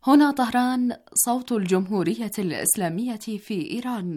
هنا طهران، صوت الجمهورية الإسلامية في إيران.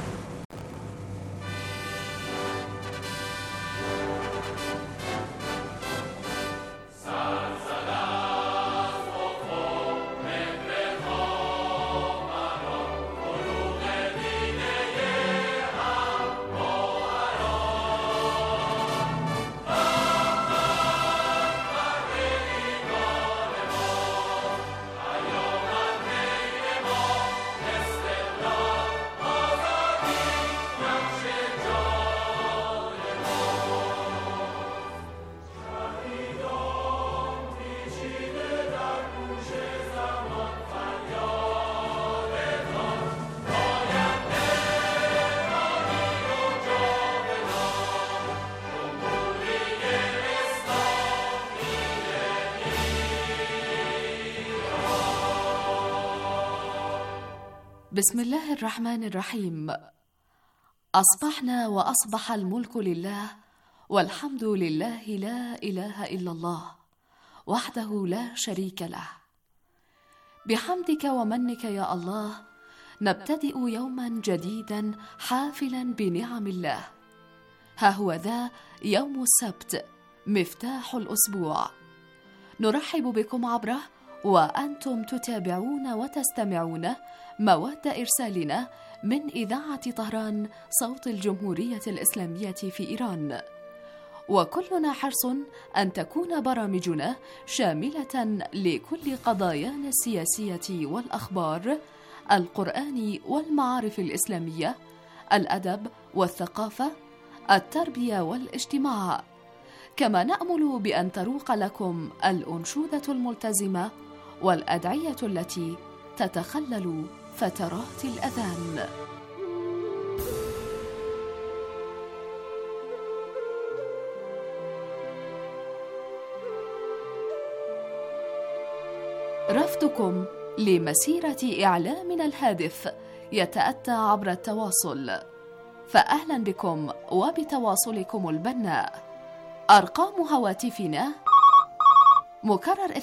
بسم الله الرحمن الرحيم. أصبحنا وأصبح الملك لله، والحمد لله، لا إله إلا الله وحده لا شريك له. بحمدك ومنك يا الله نبتدئ يوما جديدا حافلا بنعم الله. ها هو ذا يوم السبت، مفتاح الأسبوع، نرحب بكم عبره وأنتم تتابعون وتستمعون مواد إرسالنا من إذاعة طهران، صوت الجمهورية الإسلامية في إيران. وكلنا حرص أن تكون برامجنا شاملة لكل قضايانا السياسية والأخبار، القرآن والمعارف الإسلامية، الأدب والثقافة، التربية والاجتماع. كما نأمل بأن تروق لكم الأنشودة الملتزمة والأدعية التي تتخلل فترات الأذان. رفضكم لمسيرة إعلامنا الهادف يتأتى عبر التواصل، فأهلا بكم وبتواصلكم البناء. أرقام هواتفنا مكرر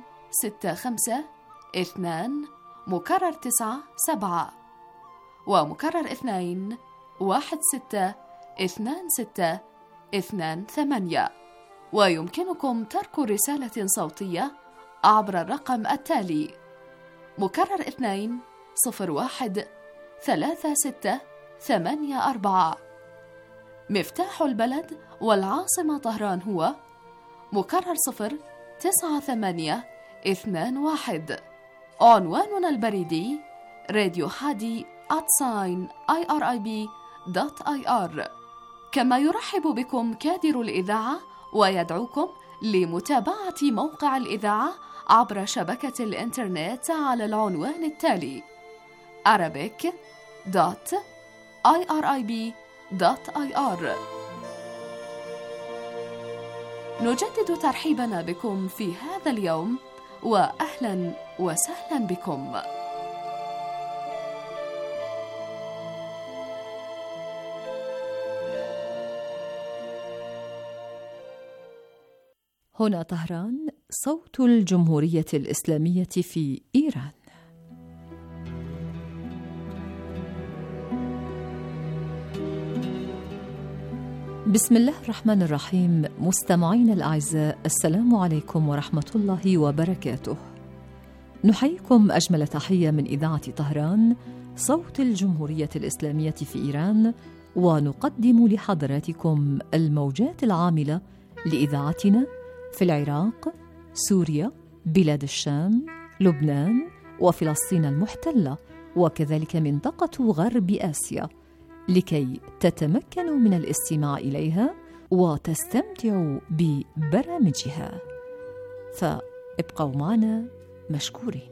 265 مكرر 97 ومكرر 2162628. ويمكنكم ترك رسالة صوتية عبر الرقم التالي: مكرر 2013684. مفتاح البلد والعاصمة طهران هو مكرر 09821. عنواننا البريدي radiohadi@irib.ir. كما يرحب بكم كادر الإذاعة ويدعوكم لمتابعة موقع الإذاعة عبر شبكة الإنترنت على العنوان التالي: arabic.irib.ir. نجدد ترحيبنا بكم في هذا اليوم، وأهلا وسهلا بكم. هنا طهران، صوت الجمهورية الإسلامية في إيران. بسم الله الرحمن الرحيم. مستمعين الأعزاء، السلام عليكم ورحمة الله وبركاته. نحييكم أجمل تحية من إذاعة طهران، صوت الجمهورية الإسلامية في إيران، ونقدم لحضراتكم الموجات العاملة لإذاعتنا في العراق، سوريا، بلاد الشام، لبنان، وفلسطين المحتلة، وكذلك منطقة غرب آسيا، لكي تتمكنوا من الاستماع إليها وتستمتعوا ببرامجها. فابقوا معنا مشكورين.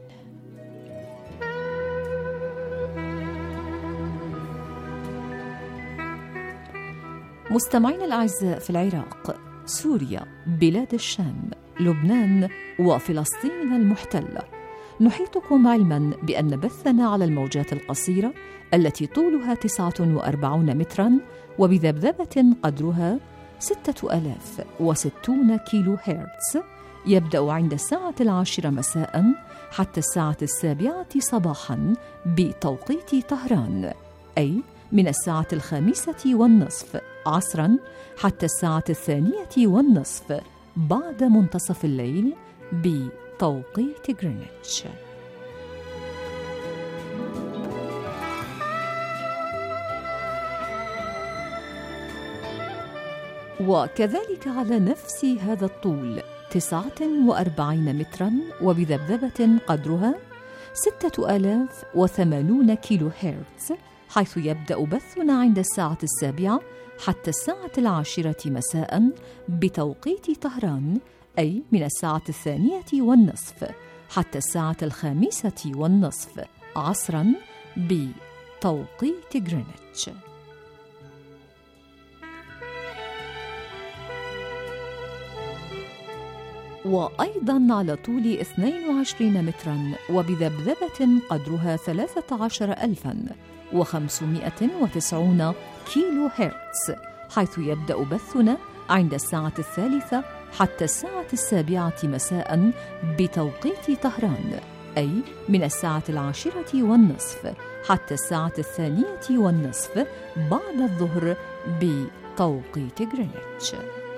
مستمعين الأعزاء، في العراق، سوريا، بلاد الشام، لبنان، وفلسطين المحتلة، نحيطكم علما بأن بثنا على الموجات القصيرة التي طولها 49 مترا وبذبذبة قدرها 6060 كيلو هرتز يبدأ عند الساعة 10 مساء حتى الساعة 7 صباحا بتوقيت طهران، أي من الساعة 5:30 عصرا حتى الساعة 2:30 بعد منتصف الليل بتوقيت غرينتش. وكذلك على نفس هذا الطول 49 مترا وبذبذبة قدرها 6080 كيلو هرتز، حيث يبدأ بثنا عند الساعة 7 حتى الساعة 10 مساء بتوقيت طهران، أي من الساعة 2:30 حتى الساعة 5:30 عصرا بتوقيت غرينتش. وأيضاً على طول 22 متراً وبذبذبة قدرها 13590 كيلو هرتز، حيث يبدأ بثنا عند الساعة 3 حتى الساعة 7 مساء بتوقيت طهران، أي من الساعة 10:30 حتى الساعة 2:20 بعد الظهر بتوقيت غرينتش.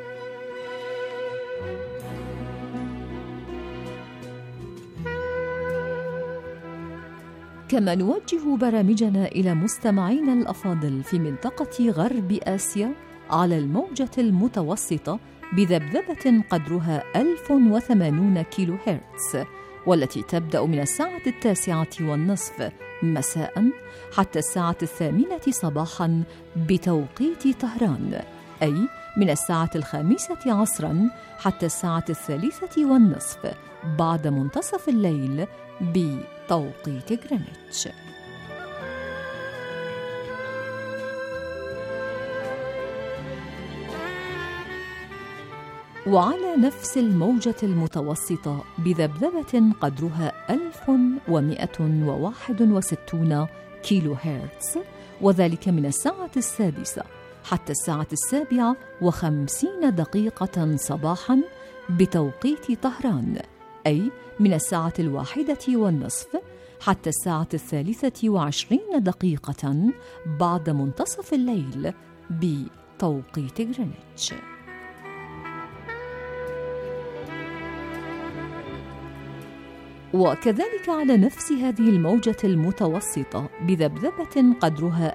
كما نوجه برامجنا إلى مستمعينا الأفاضل في منطقة غرب آسيا على الموجة المتوسطة بذبذبة قدرها 1080 كيلو هرتز، والتي تبدأ من الساعة 9:30 مساء حتى الساعة 8 صباحا بتوقيت طهران، أي من الساعة 5 عصرا حتى الساعة 3:30 بعد منتصف الليل بتوقيت غرينتش. وعلى نفس الموجة المتوسطة بذبذبة قدرها 1161 كيلو هرتز، وذلك من الساعة 6 حتى الساعة 7:50 صباحا بتوقيت طهران، أي من الساعة 1:30 حتى الساعة 23 بعد منتصف الليل بتوقيت غرينتش. وكذلك على نفس هذه الموجة المتوسطة بذبذبة قدرها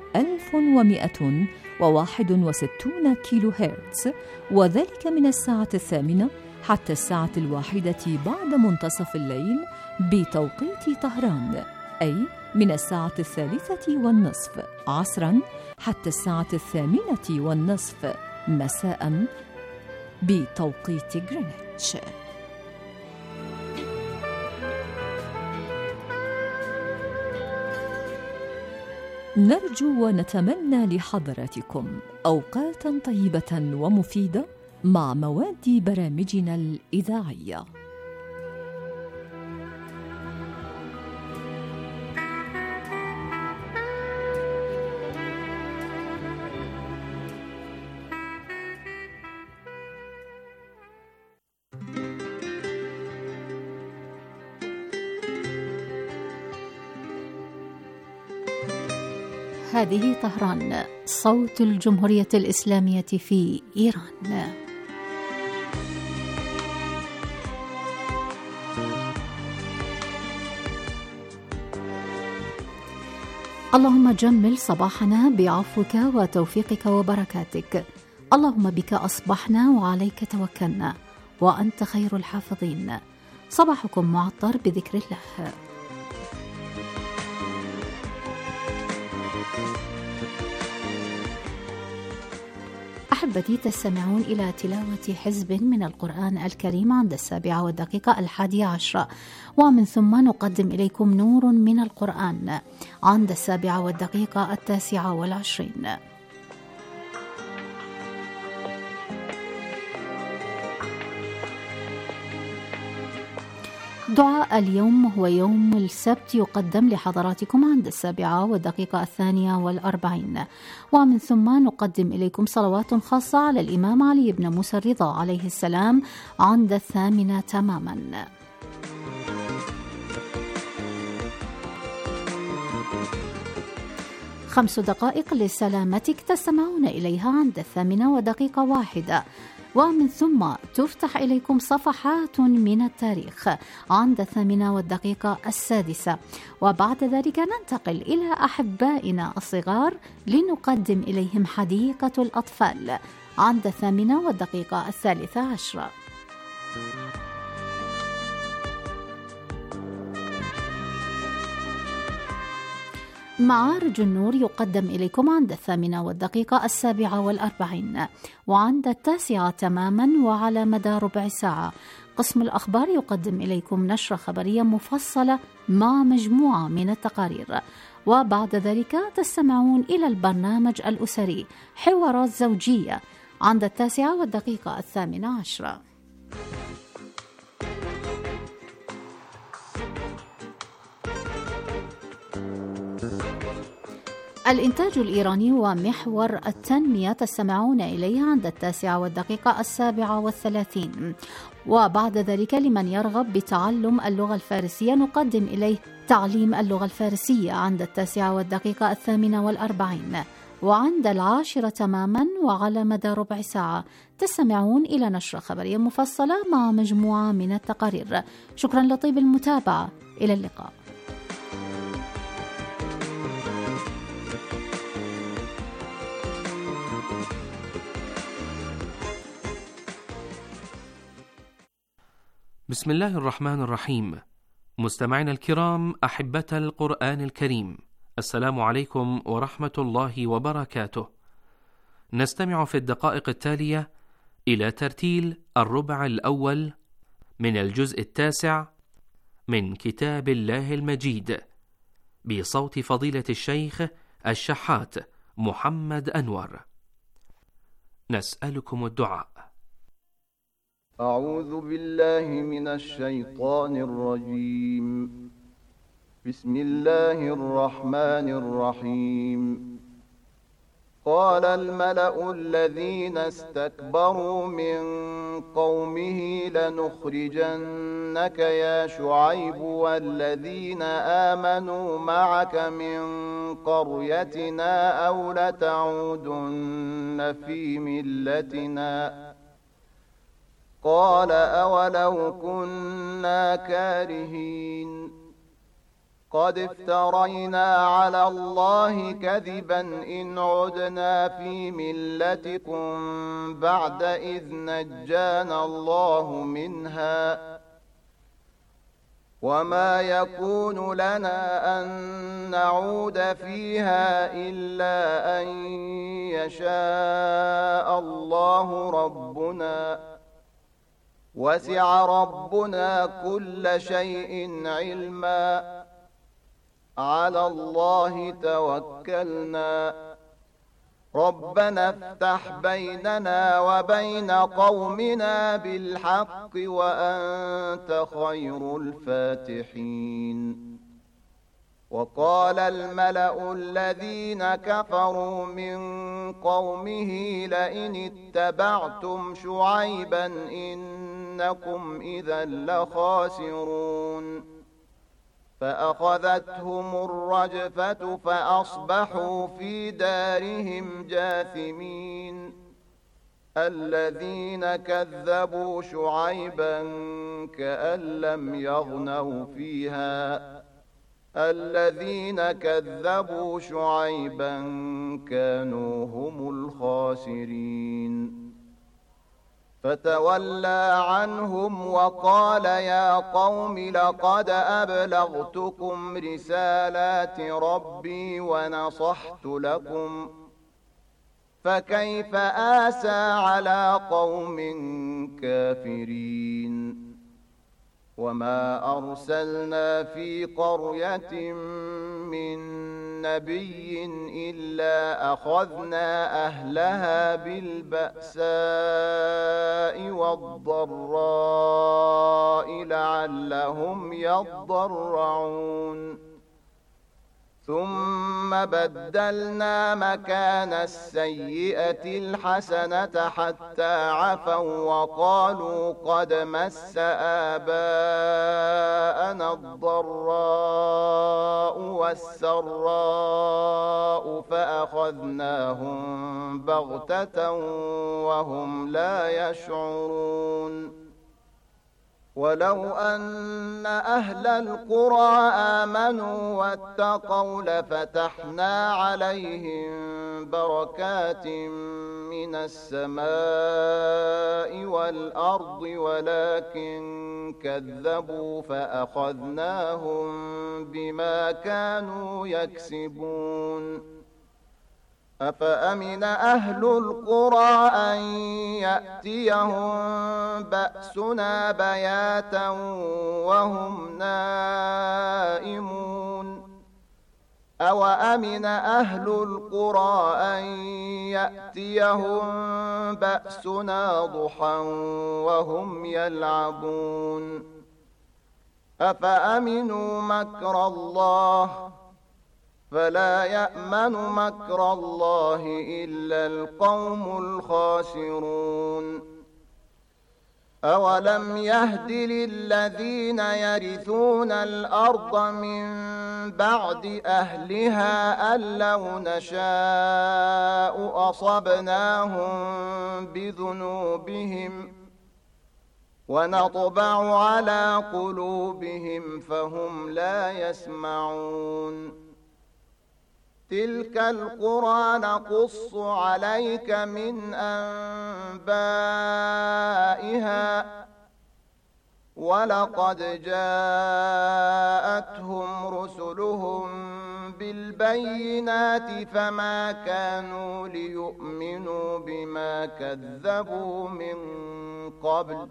1161 كيلو هرتز، وذلك من الساعة 8 حتى الساعة 1 بعد منتصف الليل بتوقيت طهران، أي من الساعة 3:30 عصرا حتى الساعة 8:30 مساء بتوقيت غرينتش. نرجو ونتمنى لحضراتكم أوقاتاً طيبة ومفيدة مع مواد برامجنا الإذاعية. هذه طهران، صوت الجمهورية الإسلامية في إيران. اللهم جمل صباحنا بعفوك وتوفيقك وبركاتك، اللهم بك أصبحنا وعليك توكلنا وأنت خير الحافظين. صباحكم معطر بذكر الله. أحبتي، تستمعون إلى تلاوة حزب من القرآن الكريم عند 7:11، ومن ثم نقدم إليكم نور من القرآن عند 7:29. دعاء اليوم هو يوم السبت، يقدم لحضراتكم عند 7:42، ومن ثم نقدم إليكم صلوات خاصة على الإمام علي بن موسى الرضا عليه السلام عند 8 تماما. 5 دقائق لسلامتك تستمعون إليها عند 8:01، ومن ثم تفتح إليكم صفحات من التاريخ عند 8:06، وبعد ذلك ننتقل إلى أحبائنا الصغار لنقدم إليهم حديقة الأطفال عند 8:13. معارج النور يقدم إليكم عند 8:47، وعند 9 تماما وعلى مدى ربع ساعة. قسم الأخبار يقدم إليكم نشرة خبرية مفصلة مع مجموعة من التقارير، وبعد ذلك تستمعون إلى البرنامج الأسري حوارات زوجية عند 9:18. الإنتاج الإيراني ومحور التنمية تستمعون إليه عند 9:37، وبعد ذلك لمن يرغب بتعلم اللغة الفارسية نقدم إليه تعليم اللغة الفارسية عند 9:48، وعند 10 تماما وعلى مدى ربع ساعة تستمعون إلى نشرة خبرية مفصلة مع مجموعة من التقارير. شكرا لطيب المتابعة، إلى اللقاء. بسم الله الرحمن الرحيم. مستمعينا الكرام، أحبة القرآن الكريم، السلام عليكم ورحمة الله وبركاته. نستمع في الدقائق التالية إلى ترتيل الربع الأول من الجزء 9 من كتاب الله المجيد بصوت فضيلة الشيخ الشحات محمد أنور. نسألكم الدعاء. أعوذ بالله من الشيطان الرجيم. بسم الله الرحمن الرحيم. قال الملأ الذين استكبروا من قومه لنخرجنك يا شعيب والذين آمنوا معك من قريتنا أو لتعودن في ملتنا. قال أولو كنا كارهين. قد افترينا على الله كذبا إن عدنا في ملتكم بعد إذ نجانا الله منها، وما يكون لنا أن نعود فيها إلا أن يشاء الله ربنا، وسع ربنا كل شيء علما، على الله توكلنا، ربنا افتح بيننا وبين قومنا بالحق وأنت خير الفاتحين. وقال الملأ الذين كفروا من قومه لئن اتبعتم شعيبا إنكم إذا لخاسرون. فأخذتهم الرجفة فأصبحوا في دارهم جاثمين. الذين كذبوا شعيبا كأن لم يغنوا فيها، الذين كذبوا شعيبا كانوا هم الخاسرين. فتولى عنهم وقال يا قوم لقد أبلغتكم رسالات ربي ونصحت لكم، فكيف آسى على قوم كافرين. وما أرسلنا في قرية من نبي إلا أخذنا أهلها بالبأساء والضراء لعلهم يضرعون ثم بدلنا مكان السيئة الحسنة حتى عفوا وقالوا قد مس آباءنا الضراء والسراء فأخذناهم بغتة وهم لا يشعرون ولو أن أهل القرى آمنوا واتقوا لفتحنا عليهم بركات من السماء والأرض ولكن كذبوا فأخذناهم بما كانوا يكسبون أفأمن أهل القرى أن يأتيهم بأسنا بياتا وهم نائمون أوأمن أهل القرى أن يأتيهم بأسنا ضحى وهم يلعبون أفأمنوا مكر الله فلا يأمن مكر الله إلا القوم الخاسرون أولم يهد للذين يرثون الأرض من بعد أهلها أن لو نشاء أصبناهم بذنوبهم ونطبع على قلوبهم فهم لا يسمعون تلك القرى نقص عليك من أنبائها ولقد جاءتهم رسلهم بالبينات فما كانوا ليؤمنوا بما كذبوا من قبل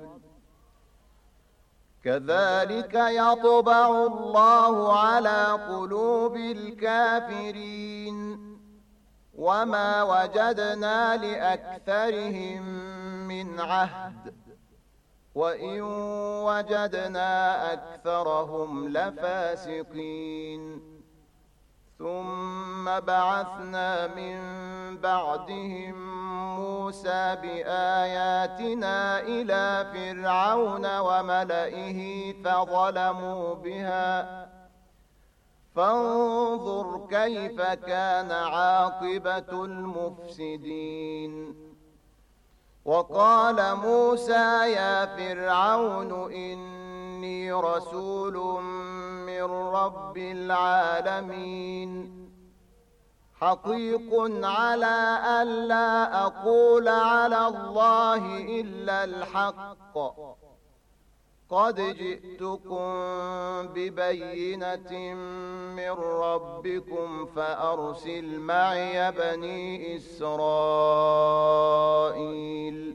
كذلك يطبع الله على قلوب الكافرين وما وجدنا لأكثرهم من عهد وإن وجدنا أكثرهم لفاسقين ثم بعثنا من بعدهم موسى بآياتنا إلى فرعون وملئه فظلموا بها فانظر كيف كان عاقبة المفسدين وقال موسى يا فرعون إني رسول من رب العالمين حقيق على ألا أقول على الله إلا الحق قد جئتكم ببينة من ربكم فأرسل معي بني إسرائيل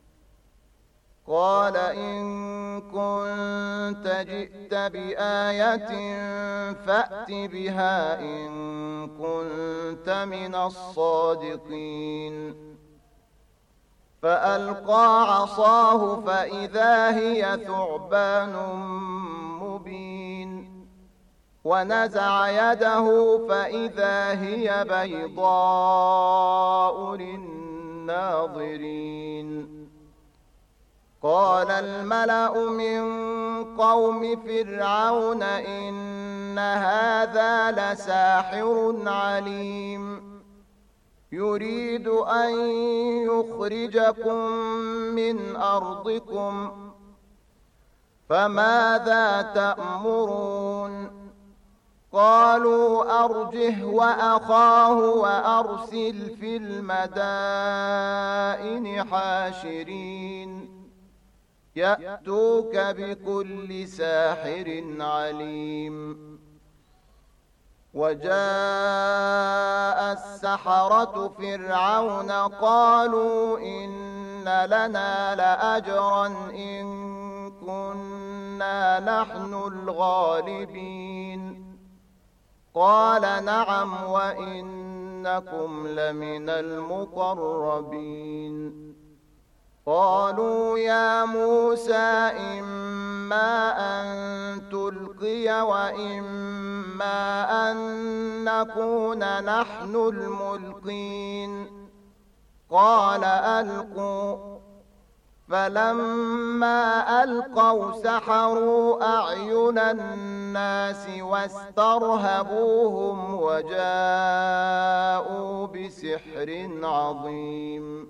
قال إن كنت جئت بآية فأت بها إن كنت من الصادقين فألقى عصاه فإذا هي ثعبان مبين ونزع يده فإذا هي بيضاء للناظرين قال الملأ من قوم فرعون إن هذا لساحر عليم يريد أن يخرجكم من أرضكم فماذا تأمرون قالوا أرجه وأخاه وأرسل في المدائن حاشرين يأتوك بكل ساحر عليم وجاء السحرة فرعون قالوا إن لنا لأجرا إن كنا نحن الغالبين قال نعم وإنكم لمن المقربين. قالوا يا موسى إما أن تلقي وإما أن نكون نحن الملقين. قال ألقوا. فلما ألقوا سحروا أعين الناس واسترهبوهم وجاءوا بسحر عظيم.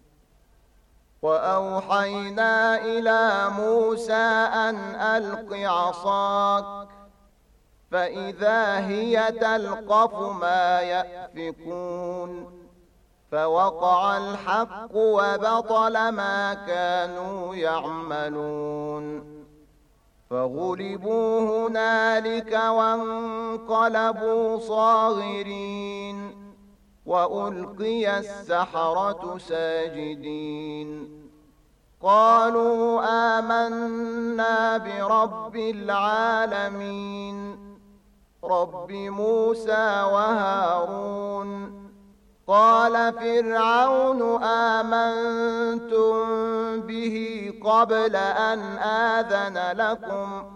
وأوحينا إلى موسى أن ألق عصاك فإذا هي تلقف ما يأفكون. فوقع الحق وبطل ما كانوا يعملون. فغلبوا هنالك وانقلبوا صاغرين وألقي السحرة ساجدين. قالوا آمنا برب العالمين رب موسى وهارون. قال فرعون آمنتم به قبل أن آذن لكم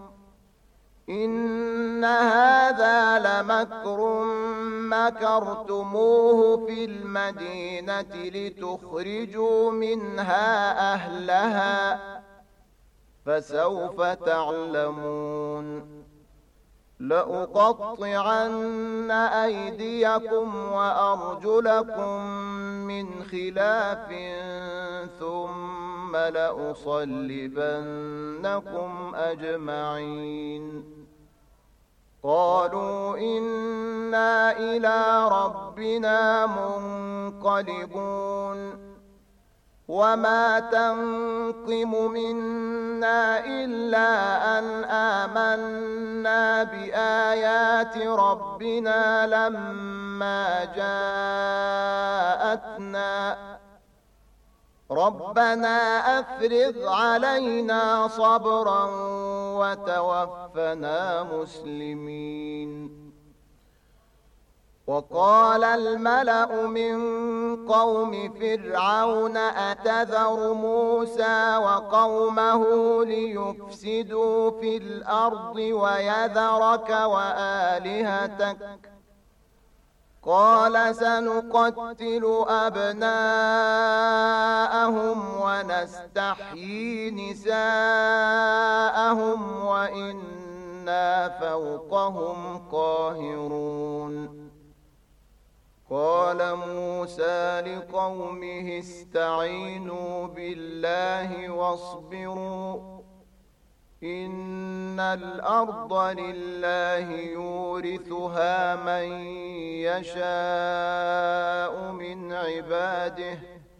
إن هذا لمكر مكرتموه في المدينة لتخرجوا منها أهلها فسوف تعلمون. لأقطعن أيديكم وأرجلكم من خلاف ثم لأصلبنكم أجمعين. قالوا إنا إلى ربنا منقلبون. وما تنقم منا إلا أن آمنا بآيات ربنا لما جاءتنا. ربنا أفرغ علينا صبرا وتوفنا مسلمين. وقال الملأ من قوم فرعون أتذر موسى وقومه ليفسدوا في الأرض ويذرك وآلهتك قال سنقتل أبناءهم ونستحيي نساءهم وإنا فوقهم قاهرون. قال موسى لقومه استعينوا بالله واصبروا إن الأرض لله يورثها من يشاء من عباده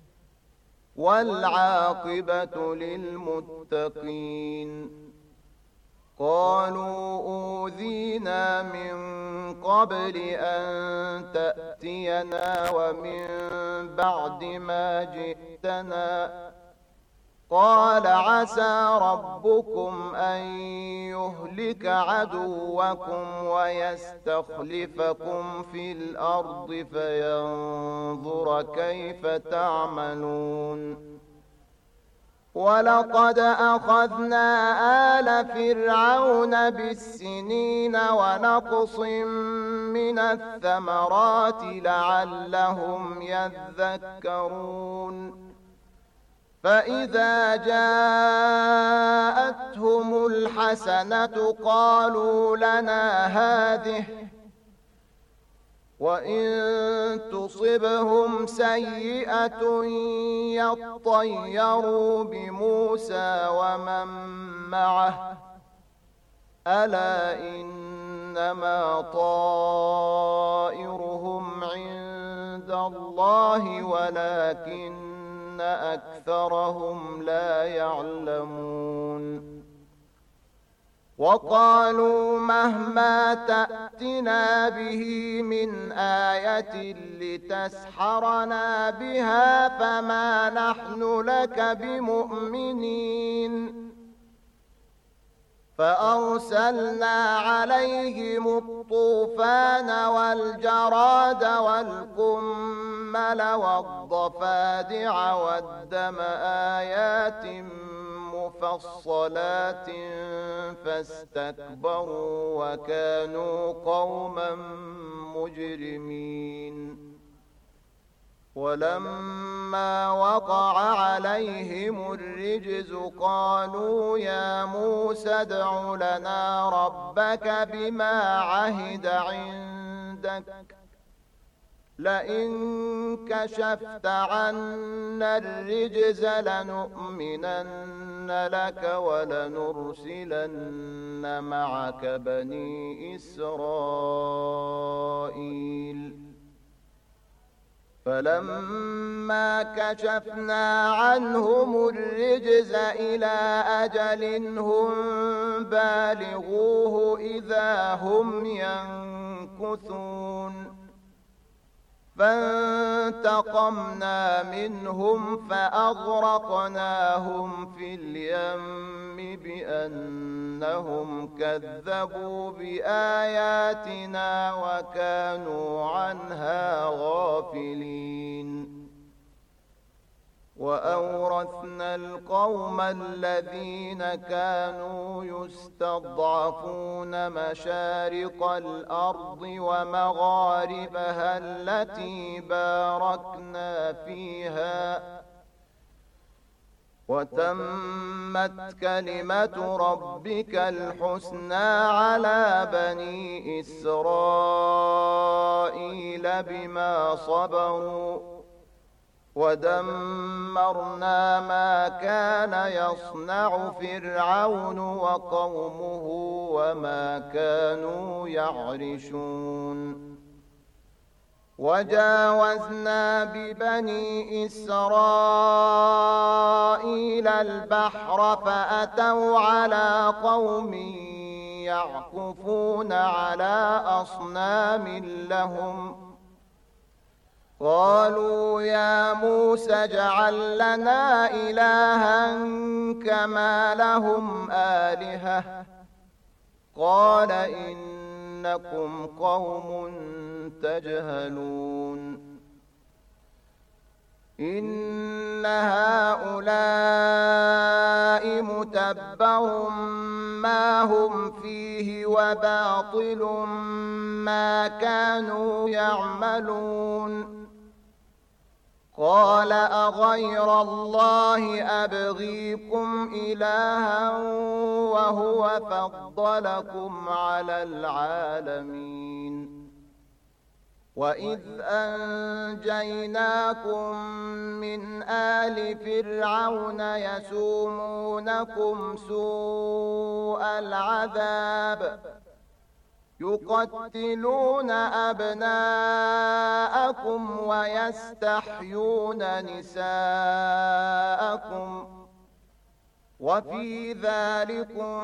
والعاقبة للمتقين. قالوا أوذينا من قبل أن تأتينا ومن بعد ما جئتنا. قال عسى ربكم أن يهلك عدوكم ويستخلفكم في الأرض فينظر كيف تعملون. ولقد أخذنا آل فرعون بالسنين ونقص من الثمرات لعلهم يذكرون. فإذا جاءتهم الحسنة قالوا لنا هذه وإن تصبهم سيئة يطيروا بموسى ومن معه ألا إنما طائرهم عند الله ولكن أكثرهم لا يعلمون. وقالوا مهما تأتنا به من آية لتسحرنا بها فما نحن لك بمؤمنين. فأرسلنا عليهم الطوفان والجراد والقمل والضفادع والدم آيات مفصلات فاستكبروا وكانوا قوما مجرمين. ولما وقع عليهم الرجز قالوا يا موسى ادع لنا ربك بما عهد عندك لئن كشفت عنا الرجز لنؤمنن لك ولنرسلن معك بني إسرائيل. فلما كشفنا عنهم الرجز إلى أجل هم بالغوه إذا هم ينكثون. فانتقمنا منهم فأغرقناهم في اليم بأنهم كذبوا بآياتنا وكانوا عنها غافلين. وأورثنا القوم الذين كانوا يستضعفون مشارق الأرض ومغاربها التي باركنا فيها وتمت كلمة ربك الحسنى على بني إسرائيل بما صبروا ودمرنا ما كان يصنع فرعون وقومه وما كانوا يعرشون. وجاوزنا ببني إسرائيل البحر فأتوا على قوم يعكفون على أصنام لهم قالوا يا موسى اجعل لنا إلها كما لهم آلهة قال إنكم قوم تجهلون. إن هؤلاء متبر ما هم فيه وباطل ما كانوا يعملون. قال أغير الله أبغيكم إلها وهو فضلكم على العالمين. وإذ أنجيناكم من آل فرعون يسومونكم سوء العذاب يقتلون أبناءكم ويستحيون نساءكم وفي ذلكم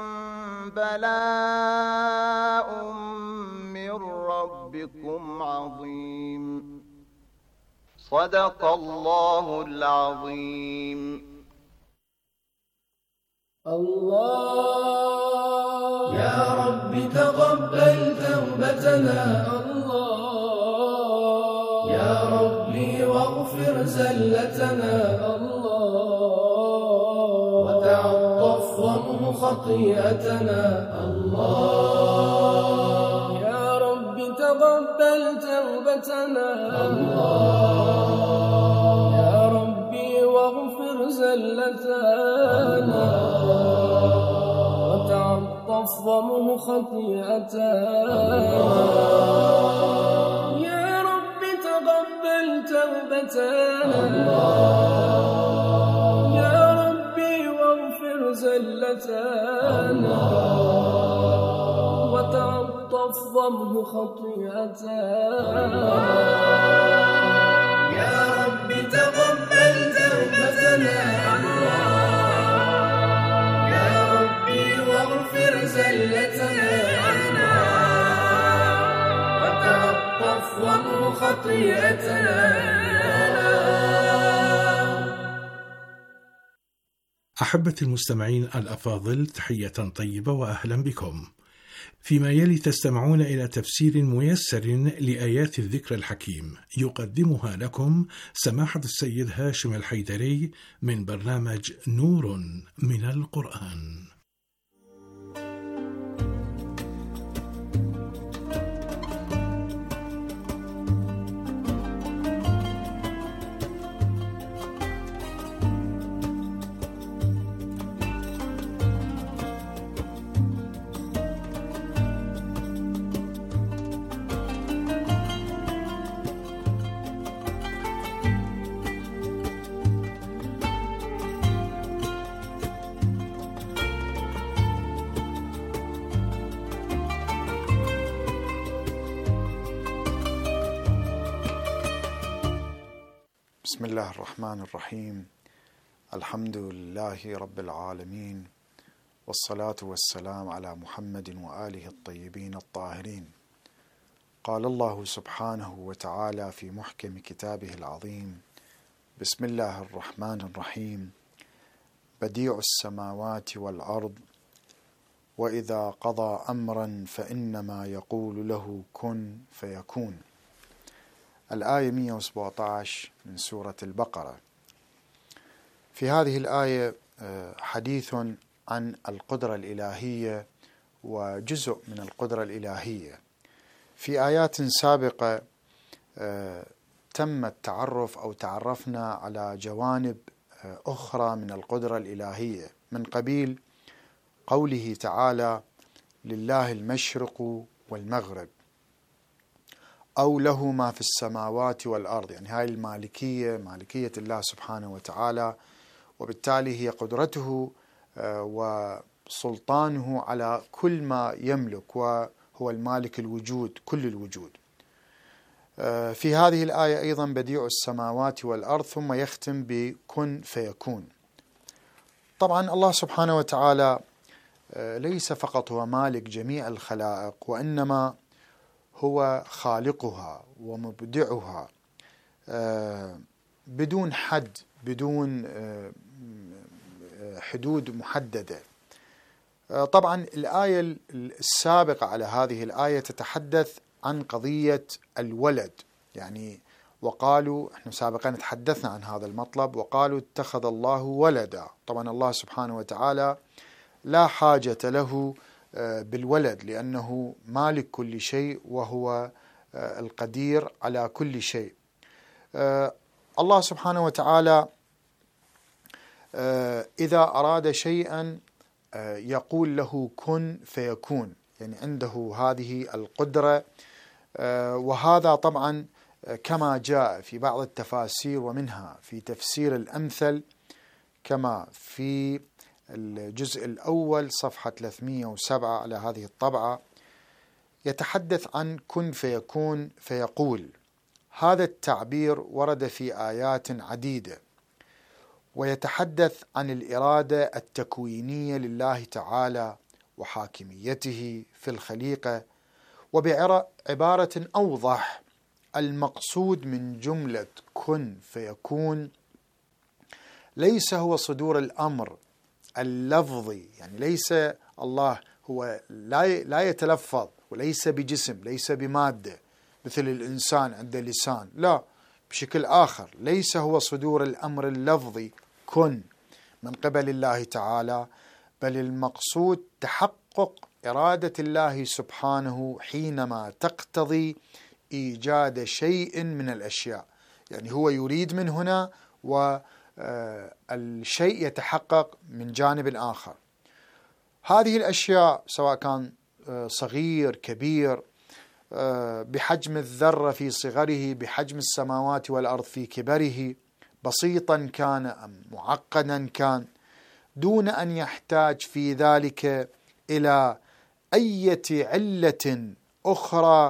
بلاء من ربكم عظيم. صدق الله العظيم. الله يا رب تقبل توبتنا، الله يا ربي واغفر زلتنا، الله وتعطف وامه خطيئتنا، الله يا رب تقبل توبتنا، الله يا ربي واغفر زلتنا، وتعطف وامه خطيئتنا، يا رب تقبل توبتنا، يا ربي واغفر زلتنا، وتعطف وامه خطيئتنا، يا رب تقبل توبتنا، يا ربي واغفر زلتنا، وتعطف وامه خطيئتنا. أحبتي المستمعين الأفاضل، تحية طيبة وأهلا بكم. فيما يلي تستمعون إلى تفسير ميسر لآيات الذكر الحكيم، يقدمها لكم سماحة السيد هاشم الحيدري من برنامج نور من القرآن. بسم الله الرحمن الرحيم. الحمد لله رب العالمين، والصلاة والسلام على محمد وآله الطيبين الطاهرين. قال الله سبحانه وتعالى في محكم كتابه العظيم: بسم الله الرحمن الرحيم. بديع السماوات والأرض، وإذا قضى أمرا فإنما يقول له كن فيكون. الآية 117 من سورة البقرة. في هذه الآية حديث عن القدرة الإلهية وجزء من القدرة الإلهية. في آيات سابقة تم التعرف أو تعرفنا على جوانب أخرى من القدرة الإلهية، من قبيل قوله تعالى: لله المشرق والمغرب، أو له ما في السماوات والأرض. يعني هاي المالكية، مالكية الله سبحانه وتعالى، وبالتالي هي قدرته وسلطانه على كل ما يملك، وهو المالك الوجود، كل الوجود. في هذه الآية أيضا بديع السماوات والأرض، ثم يختم بكن فيكون. طبعا الله سبحانه وتعالى ليس فقط هو مالك جميع الخلائق، وإنما هو خالقها ومبدعها بدون حد، بدون حدود محددة. طبعا الآية السابقة على هذه الآية تتحدث عن قضية الولد، يعني وقالوا، احنا سابقا تحدثنا عن هذا المطلب، وقالوا اتخذ الله ولدا. طبعا الله سبحانه وتعالى لا حاجة له بالولد، لأنه مالك كل شيء وهو القدير على كل شيء. الله سبحانه وتعالى إذا أراد شيئا يقول له كن فيكون، يعني عنده هذه القدرة. وهذا طبعا كما جاء في بعض التفاسير، ومنها في تفسير الأمثل كما في الجزء الأول صفحة 307 على هذه الطبعة، يتحدث عن كن فيكون فيقول. هذا التعبير ورد في آيات عديدة، ويتحدث عن الإرادة التكوينية لله تعالى وحاكميته في الخليقة. وبعبارة أوضح، المقصود من جملة كن فيكون ليس هو صدور الأمر اللفظي، يعني ليس الله هو لا يتلفظ، وليس بجسم، ليس بمادة مثل الإنسان عنده لسان، لا، بشكل آخر. ليس هو صدور الأمر اللفظي كن من قبل الله تعالى، بل المقصود تحقق إرادة الله سبحانه حينما تقتضي إيجاد شيء من الأشياء. يعني هو يريد من هنا، والشيء يتحقق من جانب آخر. هذه الأشياء سواء كان صغير كبير، بحجم الذرة في صغره، بحجم السماوات والأرض في كبره، بسيطا كان أم معقدا كان، دون أن يحتاج في ذلك إلى أي علة أخرى،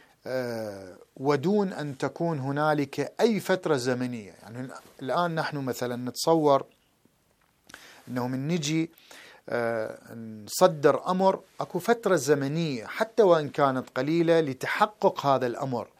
ودون أن تكون هنالك أي فترة زمنية. يعني الآن نحن مثلا نتصور أنه من نجي نصدر أمر، أكو فترة زمنية حتى وإن كانت قليلة لتحقق هذا الأمر،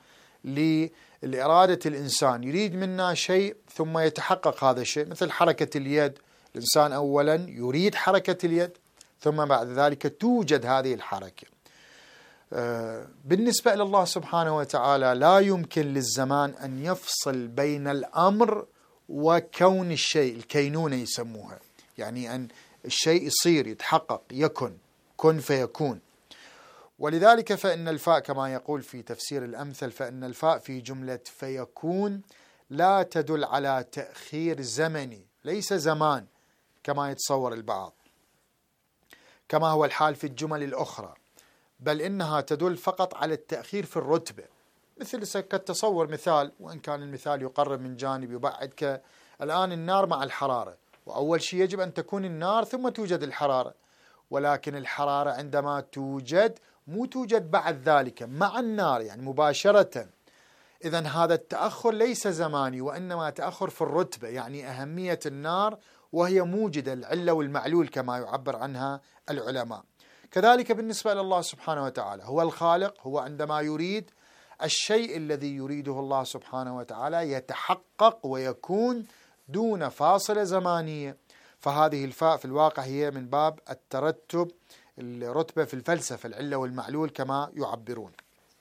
لإرادة الإنسان. يريد منا شيء ثم يتحقق هذا الشيء، مثل حركة اليد الإنسان أولا يريد حركة اليد، ثم بعد ذلك توجد هذه الحركة. بالنسبة إلى الله سبحانه وتعالى لا يمكن للزمان أن يفصل بين الأمر وكون الشيء، الكينونة يسموها، يعني أن الشيء يصير يتحقق يكن، كن فيكون. ولذلك فإن الفاء كما يقول في تفسير الأمثل، فإن الفاء في جملة فيكون لا تدل على تأخير زمني، ليس زمان كما يتصور البعض كما هو الحال في الجمل الأخرى، بل إنها تدل فقط على التأخير في الرتبة. مثل كتصور مثال، وإن كان المثال يقرب من جانب يبعد، الآن النار مع الحرارة، وأول شيء يجب أن تكون النار ثم توجد الحرارة، ولكن الحرارة عندما توجد مو توجد بعد ذلك مع النار، يعني مباشرة. إذن هذا التأخر ليس زماني، وإنما تأخر في الرتبة، يعني أهمية النار وهي موجدة، العلة والمعلول كما يعبر عنها العلماء. كذلك بالنسبة لله سبحانه وتعالى، هو الخالق، هو عندما يريد الشيء الذي يريده الله سبحانه وتعالى يتحقق ويكون دون فاصلة زمانية. فهذه الفاء في الواقع هي من باب الترتب، الرتبة في الفلسفة، العلة والمعلول كما يعبرون.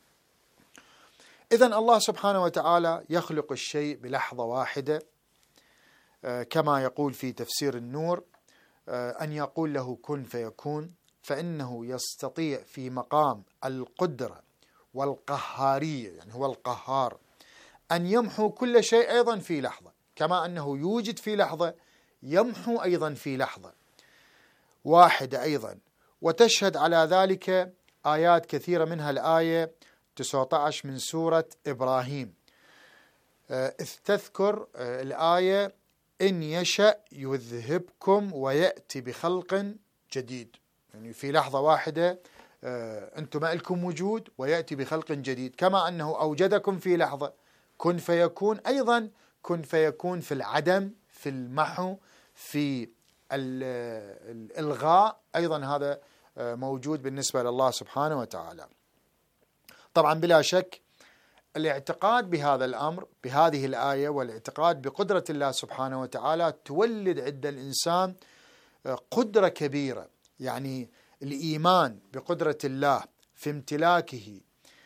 إذن الله سبحانه وتعالى يخلق الشيء بلحظة واحدة، كما يقول في تفسير النور أن يقول له كن فيكون، فإنه يستطيع في مقام القدرة والقهارية، يعني هو القهار، أن يمحو كل شيء أيضا في لحظة، كما أنه يوجد في لحظة يمحو أيضا في لحظة واحدة أيضا. وتشهد على ذلك آيات كثيرة، منها الآية 19 من سورة إبراهيم، إذ تذكر الآية إن يشأ يذهبكم ويأتي بخلق جديد، يعني في لحظة واحدة أنتم ما لكم وجود ويأتي بخلق جديد، كما أنه أوجدكم في لحظة كن فيكون، أيضا كن فيكون في العدم، في المحو، في الإلغاء، أيضا هذا موجود بالنسبة لله سبحانه وتعالى. طبعا بلا شك الاعتقاد بهذا الأمر، بهذه الآية، والاعتقاد بقدرة الله سبحانه وتعالى تولد عند الإنسان قدرة كبيرة، يعني الإيمان بقدرة الله في امتلاكه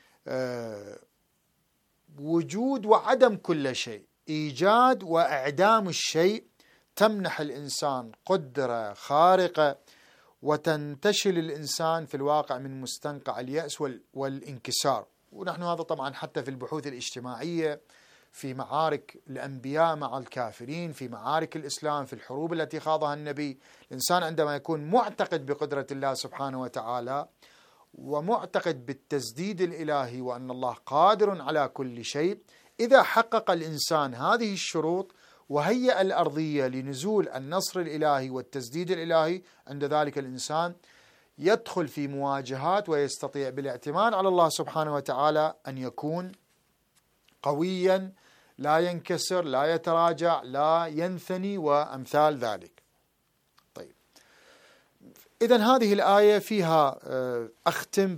وجود وعدم كل شيء، إيجاد وإعدام الشيء، تمنح الإنسان قدرة خارقة، وتنتشل الإنسان في الواقع من مستنقع اليأس والانكسار. ونحن هذا طبعا حتى في البحوث الاجتماعية، في معارك الأنبياء مع الكافرين، في معارك الإسلام، في الحروب التي خاضها النبي، الإنسان عندما يكون معتقد بقدرة الله سبحانه وتعالى ومعتقد بالتسديد الإلهي وأن الله قادر على كل شيء، إذا حقق الإنسان هذه الشروط وهيأ الأرضية لنزول النصر الإلهي والتسديد الإلهي، عند ذلك الإنسان يدخل في مواجهات ويستطيع بالاعتماد على الله سبحانه وتعالى أن يكون قويا، لا ينكسر، لا يتراجع، لا ينثني، وأمثال ذلك. طيب، إذن هذه الآية فيها أختم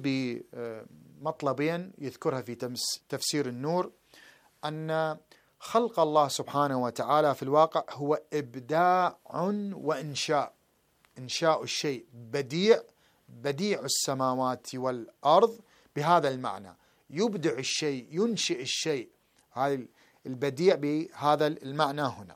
بمطلبين يذكرها في تفسير النور، أن خلق الله سبحانه وتعالى في الواقع هو إبداع وإنشاء، إنشاء الشيء، بديع السماوات والأرض، بهذا المعنى يبدع الشيء، ينشئ الشيء، هذا البديع بهذا المعنى هنا.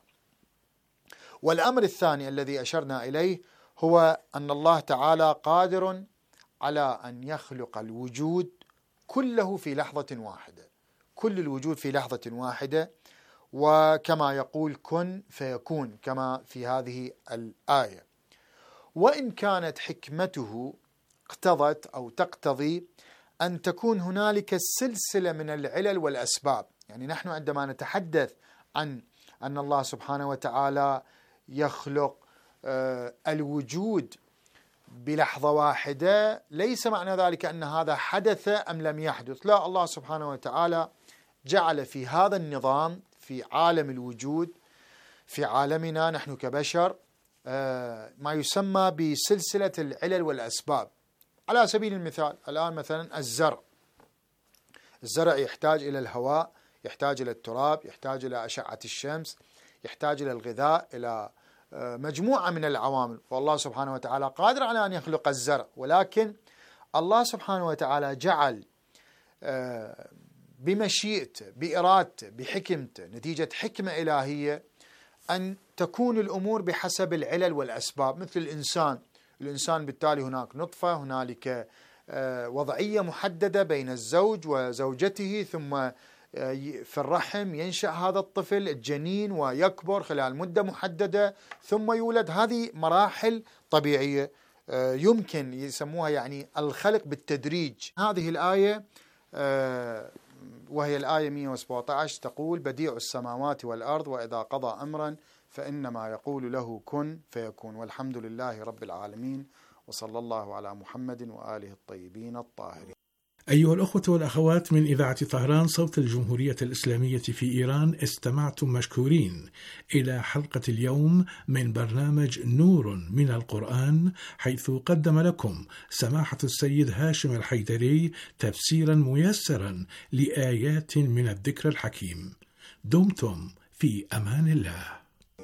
والأمر الثاني الذي أشرنا إليه هو أن الله تعالى قادر على أن يخلق الوجود كله في لحظة واحدة، كل الوجود في لحظة واحدة، وكما يقول كن فيكون كما في هذه الآية. وإن كانت حكمته اقتضت أو تقتضي أن تكون هنالك سلسلة من العلل والأسباب، يعني نحن عندما نتحدث عن أن الله سبحانه وتعالى يخلق الوجود بلحظة واحدة، ليس معنى ذلك أن هذا حدث أم لم يحدث، لا، الله سبحانه وتعالى جعل في هذا النظام في عالم الوجود، في عالمنا نحن كبشر، ما يسمى بسلسلة العلل والأسباب. على سبيل المثال الآن مثلا الزرع يحتاج إلى الهواء، يحتاج إلى التراب، يحتاج إلى أشعة الشمس، يحتاج إلى الغذاء، إلى مجموعة من العوامل. والله سبحانه وتعالى قادر على أن يخلق الزرع، ولكن الله سبحانه وتعالى جعل بمشيئته بإرادته بحكمته نتيجة حكمة إلهية أن تكون الأمور بحسب العلل والأسباب. مثل الإنسان بالتالي هناك نطفة، هنالك وضعية محددة بين الزوج وزوجته، ثم في الرحم ينشأ هذا الطفل الجنين ويكبر خلال مدة محددة ثم يولد. هذه مراحل طبيعية يمكن يسموها يعني الخلق بالتدريج. هذه الآية وهي الآية 117 تقول: بديع السماوات والأرض وإذا قضى أمرا فإنما يقول له كن فيكون، والحمد لله رب العالمين، وصلى الله على محمد وآله الطيبين الطاهرين. أيها الأخوة والأخوات من إذاعة طهران صوت الجمهورية الإسلامية في إيران، استمعتم مشكورين إلى حلقة اليوم من برنامج نور من القرآن، حيث قدم لكم سماحة السيد هاشم الحيدري تفسيرا ميسرا لآيات من الذكر الحكيم. دمتم في أمان الله.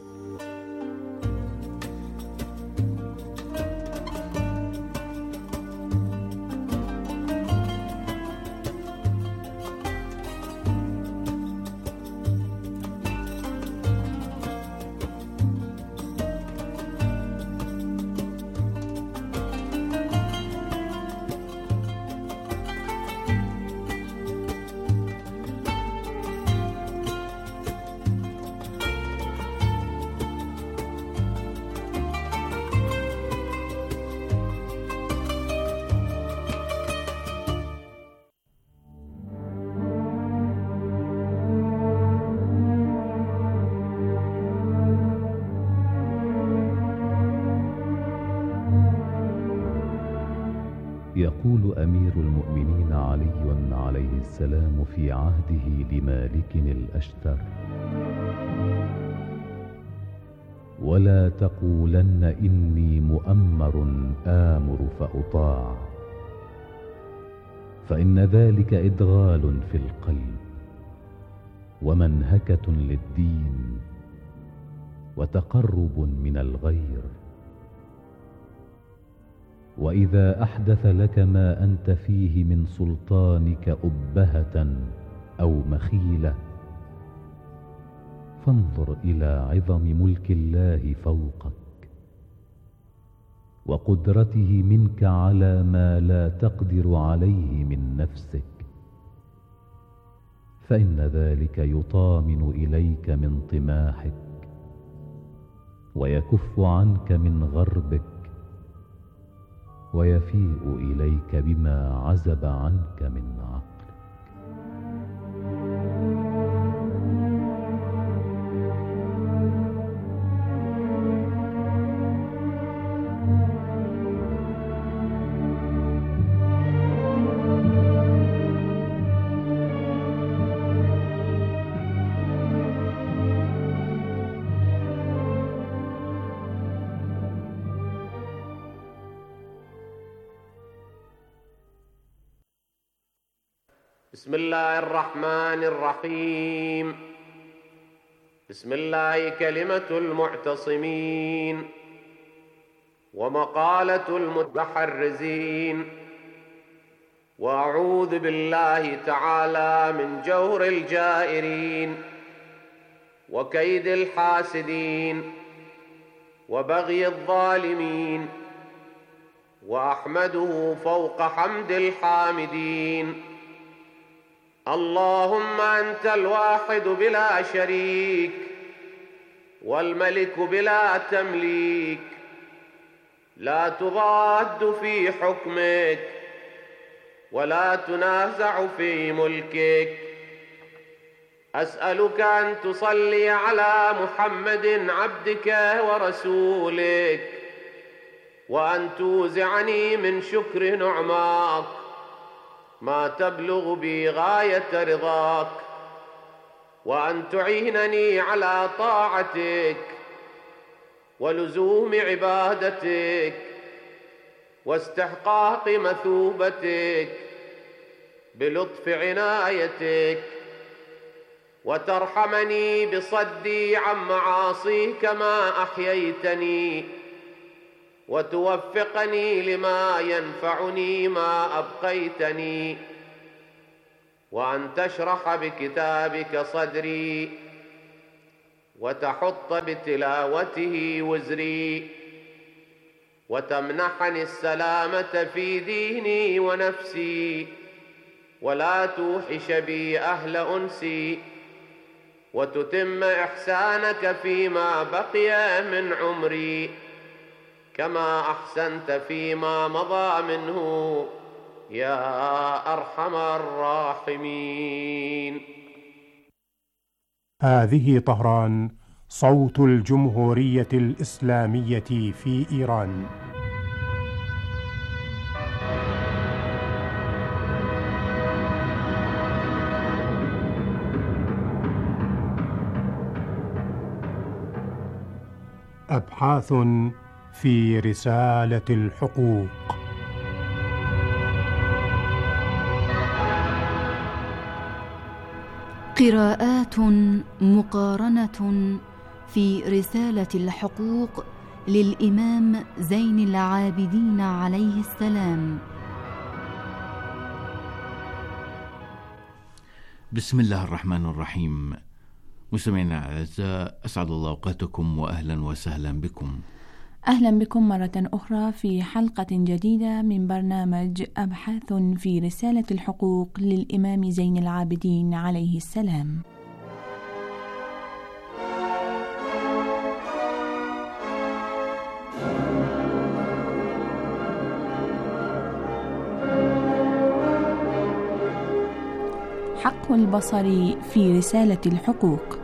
يقول أمير المؤمنين علي عليه السلام في عهده لمالك الأشتر: ولا تقولن إني مؤمر آمر فأطاع، فإن ذلك إدغال في القلب ومنهكة للدين وتقرب من الغير. وإذا أحدث لك ما أنت فيه من سلطانك أبهة أو مخيلة، فانظر إلى عظم ملك الله فوقك وقدرته منك على ما لا تقدر عليه من نفسك، فإن ذلك يطامن إليك من طماحك ويكف عنك من غربك ويفيء إليك بما عزب عنك من عقلك. بسم الله الرحمن الرحيم. بسم الله كلمة المعتصمين ومقالة المتحرزين، وأعوذ بالله تعالى من جور الجائرين وكيد الحاسدين وبغي الظالمين، وأحمده فوق حمد الحامدين. اللهم أنت الواحد بلا شريك والملك بلا تمليك، لا تضاد في حكمك ولا تنازع في ملكك. أسألك أن تصلي على محمد عبدك ورسولك، وأن توزعني من شكر نعماك ما تبلغ بي غاية رضاك، وأن تعينني على طاعتك ولزوم عبادتك واستحقاق مثوبتك بلطف عنايتك، وترحمني بصدي عن معاصيك ما أحييتني، وتوفقني لما ينفعني ما أبقيتني، وأن تشرح بكتابك صدري وتحط بتلاوته وزري، وتمنحني السلامة في ديني ونفسي، ولا توحش بي أهل أنسي، وتتم إحسانك فيما بقي من عمري كما أحسنت فيما مضى منه يا أرحم الراحمين. هذه طهران، صوت الجمهورية الإسلامية في إيران. أبحاث في رسالة الحقوق. قراءات مقارنة في رسالة الحقوق للإمام زين العابدين عليه السلام. بسم الله الرحمن الرحيم. مستمعينا الأعزاء، أسعد الله أوقاتكم وأهلا وسهلا بكم. أهلا بكم مرة أخرى في حلقة جديدة من برنامج أبحاث في رسالة الحقوق للإمام زين العابدين عليه السلام. حق البصر في رسالة الحقوق.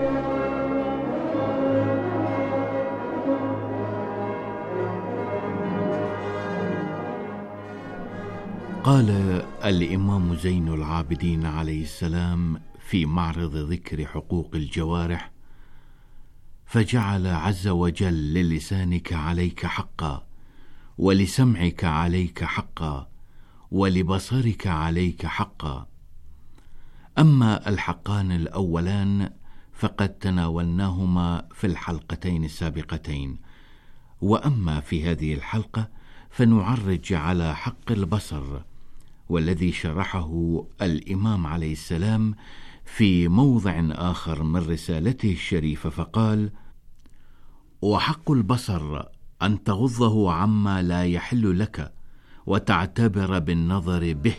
قال الإمام زين العابدين عليه السلام في معرض ذكر حقوق الجوارح: فجعل عز وجل للسانك عليك حقا، ولسمعك عليك حقا، ولبصرك عليك حقا. أما الحقان الأولان فقد تناولناهما في الحلقتين السابقتين، وأما في هذه الحلقة فنعرج على حق البصر، والذي شرحه الإمام عليه السلام في موضع آخر من رسالته الشريفة، فقال: وحق البصر أن تغضه عما لا يحل لك وتعتبر بالنظر به.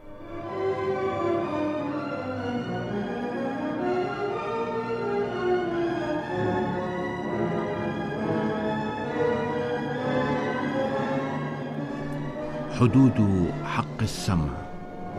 حدود حق السمع.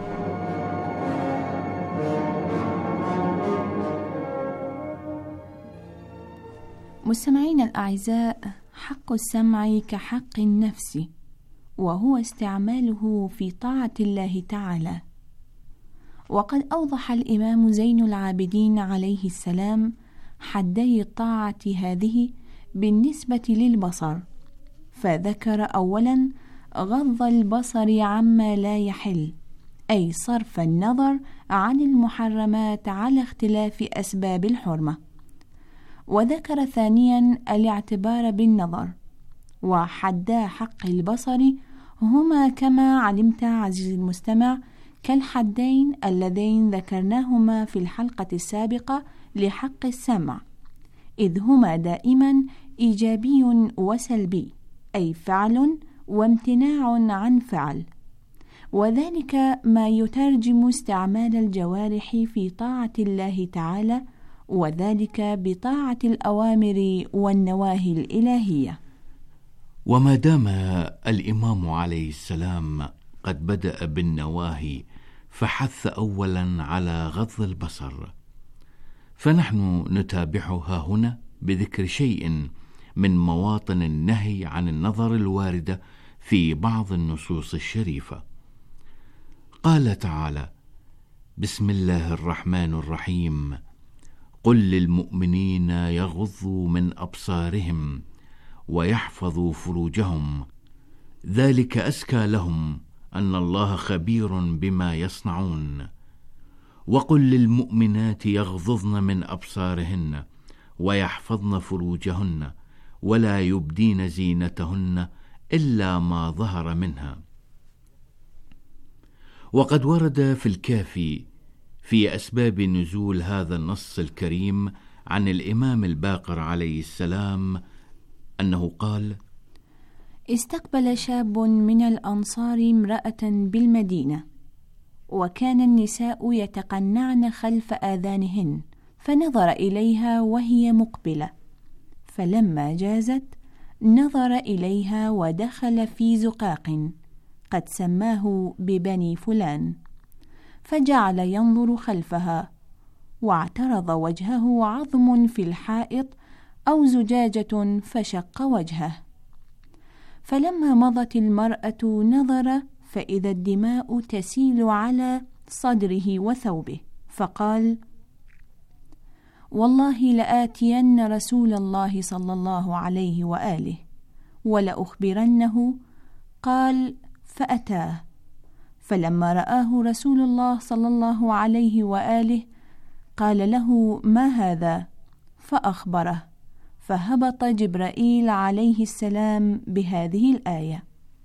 مستمعين الأعزاء، حق السمع كحق النفس، وهو استعماله في طاعة الله تعالى. وقد أوضح الإمام زين العابدين عليه السلام حدي الطاعة هذه بالنسبة للبصر، فذكر أولاً غض البصر عما لا يحل، أي صرف النظر عن المحرمات على اختلاف أسباب الحرمة. وذكر ثانيا الاعتبار بالنظر. وحدا حق البصر هما كما علمت عزيزي المستمع كالحدين اللذين ذكرناهما في الحلقة السابقة لحق السمع، إذ هما دائما إيجابي وسلبي، أي فعل وامتناع عن فعل، وذلك ما يترجم استعمال الجوارح في طاعة الله تعالى، وذلك بطاعة الأوامر والنواهي الإلهية. وما دام الإمام عليه السلام قد بدأ بالنواهي فحث أولا على غض البصر، فنحن نتابعها هنا بذكر شيء من مواطن النهي عن النظر الواردة في بعض النصوص الشريفة. قال تعالى: بسم الله الرحمن الرحيم: قل للمؤمنين يغضوا من أبصارهم ويحفظوا فروجهم ذلك أزكى لهم أن الله خبير بما يصنعون. وقل للمؤمنات يغضضن من أبصارهن ويحفظن فروجهن ولا يبدين زينتهن إلا ما ظهر منها. وقد ورد في الكافي في أسباب نزول هذا النص الكريم عن الإمام الباقر عليه السلام أنه قال: استقبل شاب من الأنصار امرأة بالمدينة، وكان النساء يتقنعن خلف آذانهن، فنظر إليها وهي مقبلة، فلما جازت نظر إليها ودخل في زقاق قد سماه ببني فلان، فجعل ينظر خلفها، واعترض وجهه عظم في الحائط أو زجاجة فشق وجهه. فلما مضت المرأة نظر فإذا الدماء تسيل على صدره وثوبه، فقال: والله لآتين رسول الله صلى الله عليه وآله ولأخبرنه. قال: فأتاه، فلما رآه رسول الله صلى الله عليه وآله قال له: ما هذا؟ فأخبره، فهبط جبرائيل عليه السلام بهذه الآية: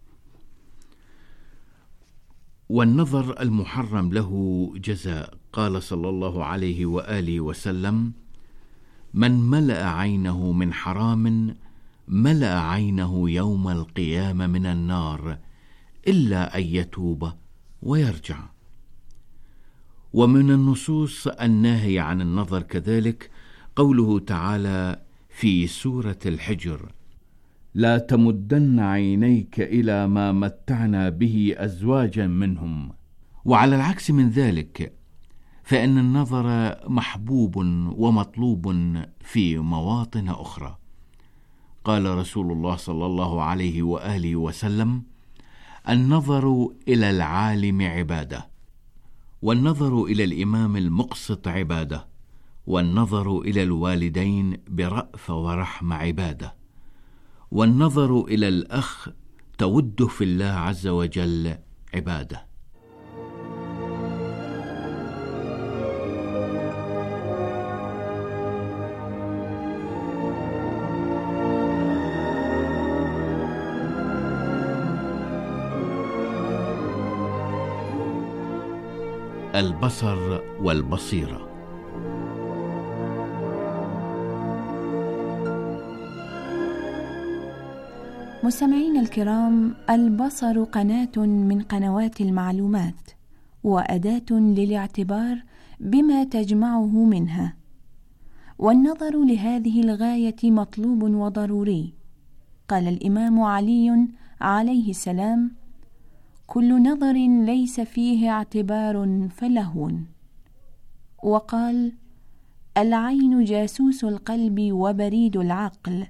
والنظر المحرم له جزاء. قال صلى الله عليه وآله وسلم: من ملأ عينه من حرام ملأ عينه يوم القيامة من النار إلا أن يتوب ويرجع. ومن النصوص الناهية عن النظر كذلك قوله تعالى في سورة الحجر: لا تمدن عينيك إلى ما متعنا به أزواجا منهم. وعلى العكس من ذلك فإن النظر محبوب ومطلوب في مواطن أخرى. قال رسول الله صلى الله عليه وآله وسلم: النظر إلى العالم عبادة، والنظر إلى الإمام المقسط عبادة، والنظر إلى الوالدين برأفة ورحمة عبادة، والنظر إلى الأخ توده في الله عز وجل عبادة. البصر والبصيرة. مستمعين الكرام، البصر قناة من قنوات المعلومات، وأداة للاعتبار بما تجمعه منها، والنظر لهذه الغاية مطلوب وضروري. قال الإمام علي عليه السلام: كل نظر ليس فيه اعتبار فلهو. وقال: العين جاسوس القلب وبريد العقل.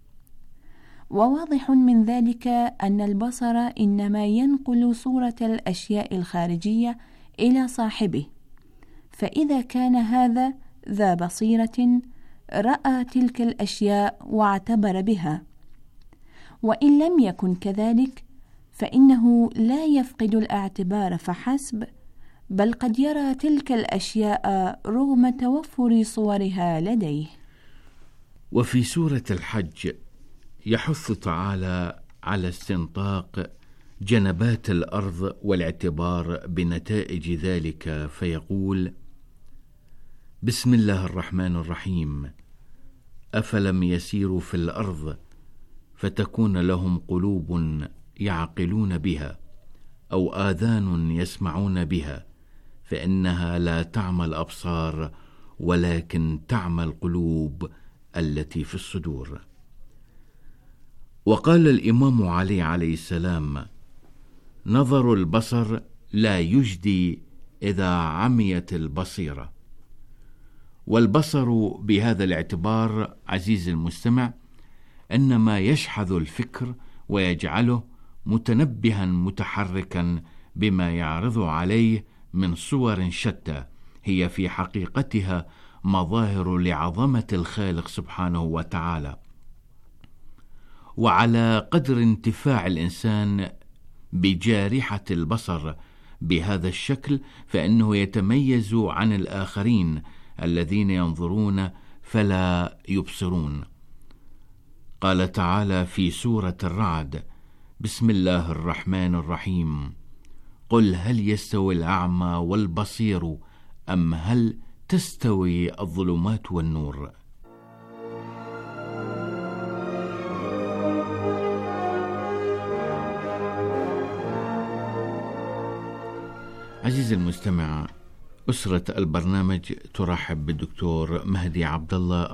وواضح من ذلك أن البصر إنما ينقل صورة الأشياء الخارجية إلى صاحبه، فإذا كان هذا ذا بصيرة رأى تلك الأشياء واعتبر بها، وإن لم يكن كذلك فإنه لا يفقد الاعتبار فحسب، بل قد يرى تلك الأشياء رغم توفر صورها لديه. وفي سورة الحج يحث تعالى على استنطاق جنبات الأرض والاعتبار بنتائج ذلك، فيقول: بسم الله الرحمن الرحيم: أفلم يسيروا في الأرض فتكون لهم قلوب يعقلون بها أو آذان يسمعون بها، فإنها لا تعمى الأبصار ولكن تعمى القلوب التي في الصدور. وقال الإمام علي عليه السلام: نظر البصر لا يجدي إذا عميت البصيرة. والبصر بهذا الاعتبار عزيز المستمع إنما يشحذ الفكر ويجعله متنبها متحركا بما يعرض عليه من صور شتى، هي في حقيقتها مظاهر لعظمة الخالق سبحانه وتعالى. وعلى قدر انتفاع الإنسان بجارحة البصر بهذا الشكل فإنه يتميز عن الآخرين الذين ينظرون فلا يبصرون. قال تعالى في سورة الرعد: بسم الله الرحمن الرحيم: قل هل يستوي الأعمى والبصير أم هل تستوي الظلمات والنور؟ عزيزي المستمع، أسرة البرنامج ترحب بالدكتور مهدي عبد الله،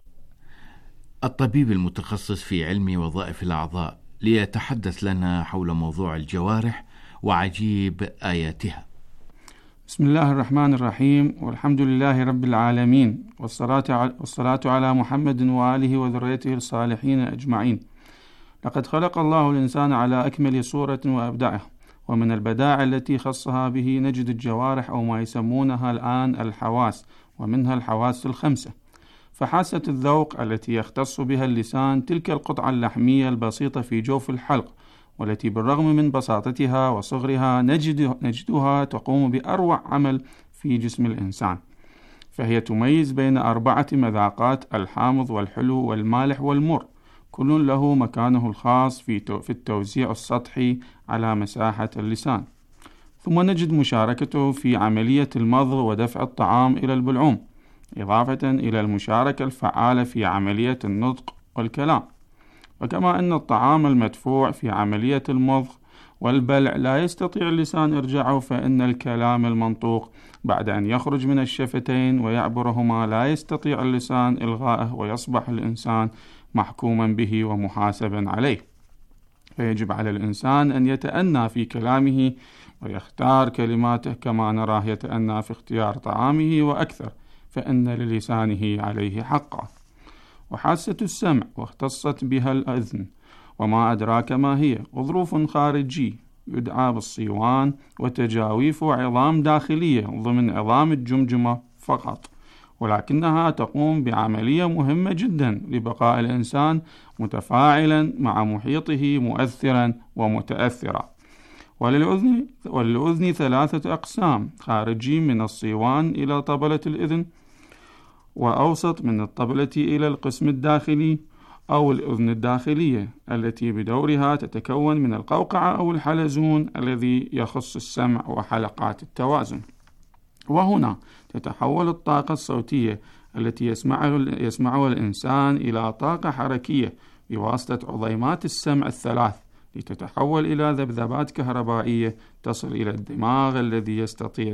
الطبيب المتخصص في علم وظائف الأعضاء، ليتحدث لنا حول موضوع الجوارح وعجيب آياتها. بسم الله الرحمن الرحيم، والحمد لله رب العالمين، والصلاة على محمد وآله وذريته الصالحين أجمعين. لقد خلق الله الإنسان على أكمل صورة وأبدعه، ومن البدائع التي خصها به نجد الجوارح أو ما يسمونها الآن الحواس، ومنها الحواس الخمسة. فحاسة الذوق التي يختص بها اللسان تلك القطعة اللحمية البسيطة في جوف الحلق، والتي بالرغم من بساطتها وصغرها نجدها تقوم بأروع عمل في جسم الإنسان. فهي تميز بين 4 مذاقات: الحامض والحلو والمالح والمر، كل له مكانه الخاص في التوزيع السطحي على مساحة اللسان. ثم نجد مشاركته في عملية المضغ ودفع الطعام إلى البلعوم، إضافة إلى المشاركة الفعالة في عملية النطق والكلام. وكما أن الطعام المدفوع في عملية المضغ والبلع لا يستطيع اللسان إرجاعه، فإن الكلام المنطوق بعد أن يخرج من الشفتين ويعبرهما لا يستطيع اللسان إلغائه، ويصبح الإنسان محكوما به ومحاسبا عليه. فيجب على الإنسان أن يتأنى في كلامه ويختار كلماته كما نراه يتأنى في اختيار طعامه وأكثر، فإن للسانه عليه حقا. وحاسة السمع واختصت بها الأذن، وما أدراك ما هي، وظروف خارجي يدعى بالصيوان، وتجاويف عظام داخلية ضمن عظام الجمجمة فقط، ولكنها تقوم بعملية مهمة جدا لبقاء الإنسان متفاعلا مع محيطه مؤثرا ومتأثرا. وللأذن 3 أقسام: خارجي من الصيوان إلى طبلة الإذن، وأوسط من الطبلة إلى القسم الداخلي أو الأذن الداخلية، التي بدورها تتكون من القوقعة أو الحلزون الذي يخص السمع وحلقات التوازن. وهنا تتحول الطاقة الصوتية التي يسمعها الإنسان إلى طاقة حركية بواسطة عظيمات السمع ال3، لتتحول إلى ذبذبات كهربائية تصل إلى الدماغ الذي يستطيع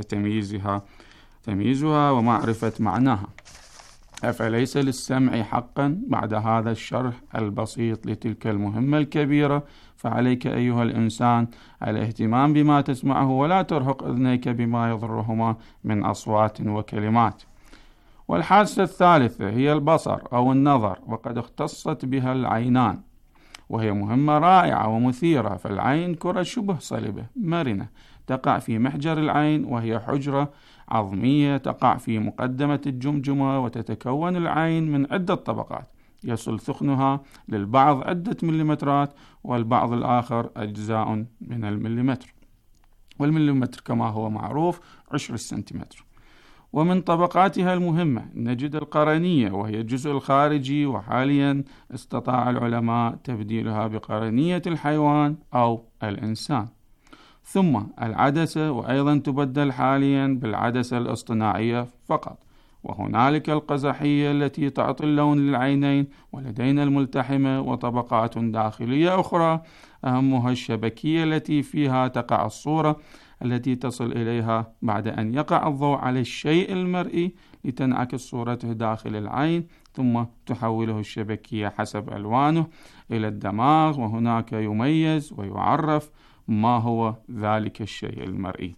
تمييزها ومعرفة معناها. أفليس للسمع حقا بعد هذا الشرح البسيط لتلك المهمة الكبيرة؟ فعليك أيها الإنسان الاهتمام بما تسمعه، ولا ترهق أذنيك بما يضرهما من أصوات وكلمات. والحاسة الثالثة هي البصر أو النظر، وقد اختصت بها العينان، وهي مهمة رائعة ومثيرة. فالعين كرة شبه صلبة مرنة تقع في محجر العين، وهي حجرة عظمية تقع في مقدمة الجمجمة، وتتكون العين من عدة طبقات يصل ثخنها للبعض عدة مليمترات، والبعض الآخر أجزاء من المليمتر، والمليمتر كما هو معروف 10 سنتيمتر. ومن طبقاتها المهمة نجد القرنية، وهي الجزء الخارجي، وحاليا استطاع العلماء تبديلها بقرنية الحيوان أو الإنسان. ثم العدسة، وأيضا تبدل حاليا بالعدسة الاصطناعية فقط. وهنالك القزحية التي تعطي اللون للعينين، ولدينا الملتحمة، وطبقات داخلية أخرى أهمها الشبكية التي فيها تقع الصورة التي تصل إليها بعد أن يقع الضوء على الشيء المرئي لتنعكس صورته داخل العين، ثم تحوله الشبكية حسب ألوانه إلى الدماغ، وهناك يميز ويعرف ما هو ذلك الشيء المرئي.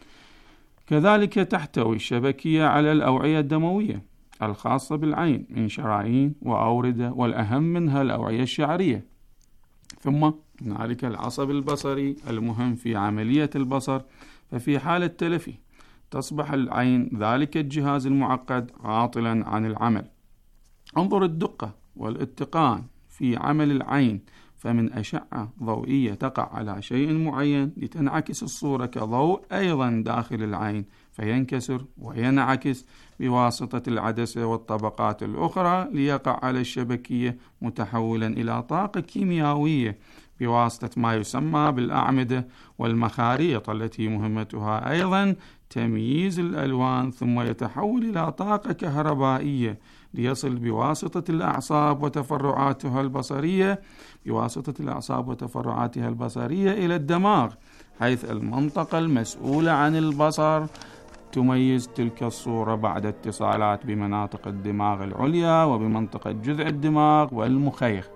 كذلك تحتوي الشبكية على الأوعية الدموية الخاصة بالعين من شرايين وأوردة، والأهم منها الأوعية الشعرية. ثم هنالك العصب البصري المهم في عملية البصر، ففي حالة تلفي تصبح العين ذلك الجهاز المعقد عاطلا عن العمل. انظر الدقة والاتقان في عمل العين، فمن أشعة ضوئية تقع على شيء معين لتنعكس الصورة كضوء أيضا داخل العين، فينكسر وينعكس بواسطة العدسة والطبقات الأخرى ليقع على الشبكية متحولا إلى طاقة كيميائية بواسطة ما يسمى بالأعمدة والمخاريط التي مهمتها أيضا تمييز الألوان، ثم يتحول إلى طاقة كهربائية ليصل بواسطة الأعصاب وتفرعاتها البصرية إلى الدماغ، حيث المنطقة المسؤولة عن البصر تميز تلك الصورة بعد اتصالات بمناطق الدماغ العليا وبمنطقة جذع الدماغ والمخيخ.